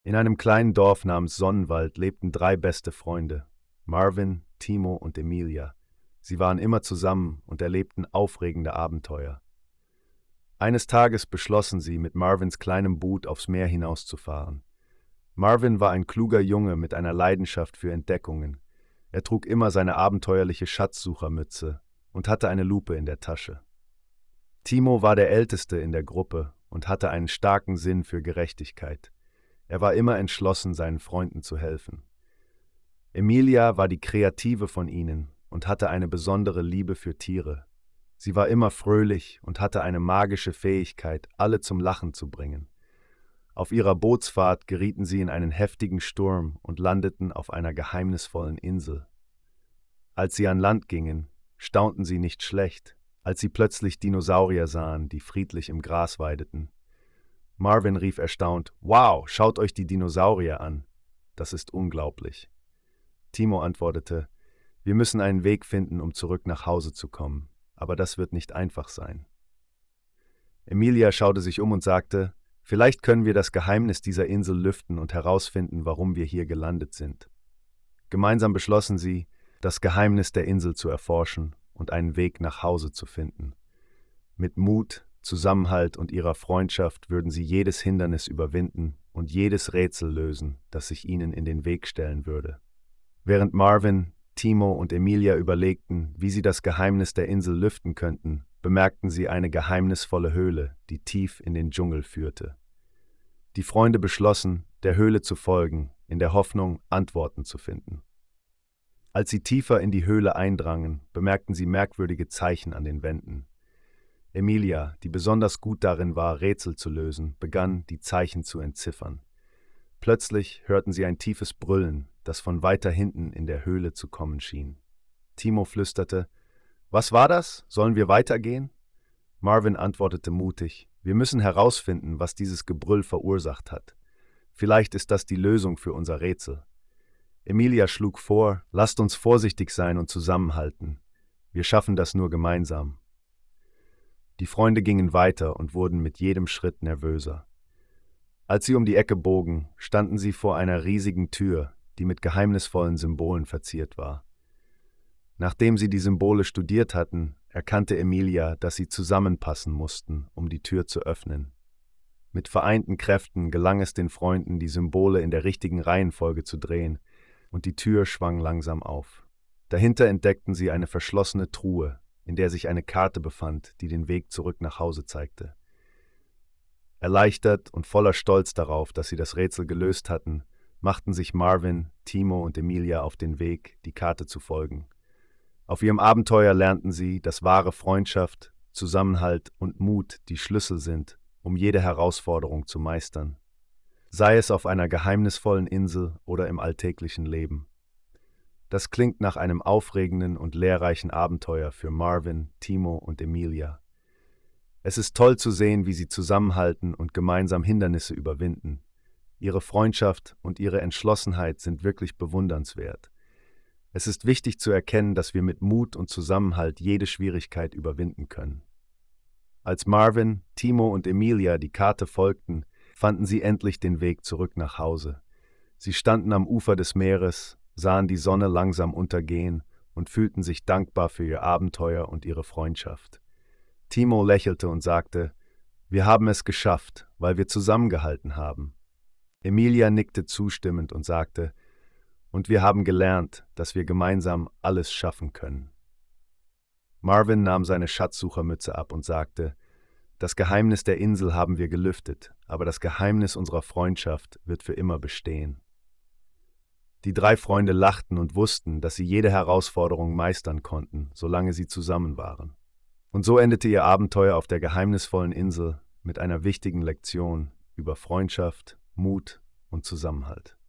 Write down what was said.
In einem kleinen Dorf namens Sonnenwald lebten drei beste Freunde: Marvin, Timo und Emilia. Sie waren immer zusammen und erlebten aufregende Abenteuer. Eines Tages beschlossen sie, mit Marvins kleinem Boot aufs Meer hinauszufahren. Marvin war ein kluger Junge mit einer Leidenschaft für Entdeckungen. Er trug immer seine abenteuerliche Schatzsuchermütze und hatte eine Lupe in der Tasche. Timo war der Älteste in der Gruppe und hatte einen starken Sinn für Gerechtigkeit. Er war immer entschlossen, seinen Freunden zu helfen. Emilia war die Kreative von ihnen und hatte eine besondere Liebe für Tiere. Sie war immer fröhlich und hatte eine magische Fähigkeit, alle zum Lachen zu bringen. Auf ihrer Bootsfahrt gerieten sie in einen heftigen Sturm und landeten auf einer geheimnisvollen Insel. Als sie an Land gingen, staunten sie nicht schlecht, als sie plötzlich Dinosaurier sahen, die friedlich im Gras weideten. Marvin rief erstaunt: „Wow, schaut euch die Dinosaurier an! Das ist unglaublich!" Timo antwortete: „Wir müssen einen Weg finden, um zurück nach Hause zu kommen, aber das wird nicht einfach sein." Emilia schaute sich um und sagte: „Vielleicht können wir das Geheimnis dieser Insel lüften und herausfinden, warum wir hier gelandet sind." Gemeinsam beschlossen sie, das Geheimnis der Insel zu erforschen und einen Weg nach Hause zu finden. Mit Mut, Zusammenhalt und ihrer Freundschaft würden sie jedes Hindernis überwinden und jedes Rätsel lösen, das sich ihnen in den Weg stellen würde. Während Marvin, Timo und Emilia überlegten, wie sie das Geheimnis der Insel lüften könnten, bemerkten sie eine geheimnisvolle Höhle, die tief in den Dschungel führte. Die Freunde beschlossen, der Höhle zu folgen, in der Hoffnung, Antworten zu finden. Als sie tiefer in die Höhle eindrangen, bemerkten sie merkwürdige Zeichen an den Wänden. Emilia, die besonders gut darin war, Rätsel zu lösen, begann, die Zeichen zu entziffern. Plötzlich hörten sie ein tiefes Brüllen, das von weiter hinten in der Höhle zu kommen schien. Timo flüsterte: „Was war das? Sollen wir weitergehen?" Marvin antwortete mutig: „Wir müssen herausfinden, was dieses Gebrüll verursacht hat. Vielleicht ist das die Lösung für unser Rätsel." Emilia schlug vor: „Lasst uns vorsichtig sein und zusammenhalten. Wir schaffen das nur gemeinsam." Die Freunde gingen weiter und wurden mit jedem Schritt nervöser. Als sie um die Ecke bogen, standen sie vor einer riesigen Tür, die mit geheimnisvollen Symbolen verziert war. Nachdem sie die Symbole studiert hatten, erkannte Emilia, dass sie zusammenpassen mussten, um die Tür zu öffnen. Mit vereinten Kräften gelang es den Freunden, die Symbole in der richtigen Reihenfolge zu drehen, und die Tür schwang langsam auf. Dahinter entdeckten sie eine verschlossene Truhe, in der sich eine Karte befand, die den Weg zurück nach Hause zeigte. Erleichtert und voller Stolz darauf, dass sie das Rätsel gelöst hatten, machten sich Marvin, Timo und Emilia auf den Weg, die Karte zu folgen. Auf ihrem Abenteuer lernten sie, dass wahre Freundschaft, Zusammenhalt und Mut die Schlüssel sind, um jede Herausforderung zu meistern. Sei es auf einer geheimnisvollen Insel oder im alltäglichen Leben. Das klingt nach einem aufregenden und lehrreichen Abenteuer für Marvin, Timo und Emilia. Es ist toll zu sehen, wie sie zusammenhalten und gemeinsam Hindernisse überwinden. Ihre Freundschaft und ihre Entschlossenheit sind wirklich bewundernswert. Es ist wichtig zu erkennen, dass wir mit Mut und Zusammenhalt jede Schwierigkeit überwinden können. Als Marvin, Timo und Emilia die Karte folgten, fanden sie endlich den Weg zurück nach Hause. Sie standen am Ufer des Meeres, sahen die Sonne langsam untergehen und fühlten sich dankbar für ihr Abenteuer und ihre Freundschaft. Timo lächelte und sagte: „Wir haben es geschafft, weil wir zusammengehalten haben." Emilia nickte zustimmend und sagte: „Und wir haben gelernt, dass wir gemeinsam alles schaffen können." Marvin nahm seine Schatzsuchermütze ab und sagte: „Das Geheimnis der Insel haben wir gelüftet, aber das Geheimnis unserer Freundschaft wird für immer bestehen." Die drei Freunde lachten und wussten, dass sie jede Herausforderung meistern konnten, solange sie zusammen waren. Und so endete ihr Abenteuer auf der geheimnisvollen Insel mit einer wichtigen Lektion über Freundschaft, Mut und Zusammenhalt.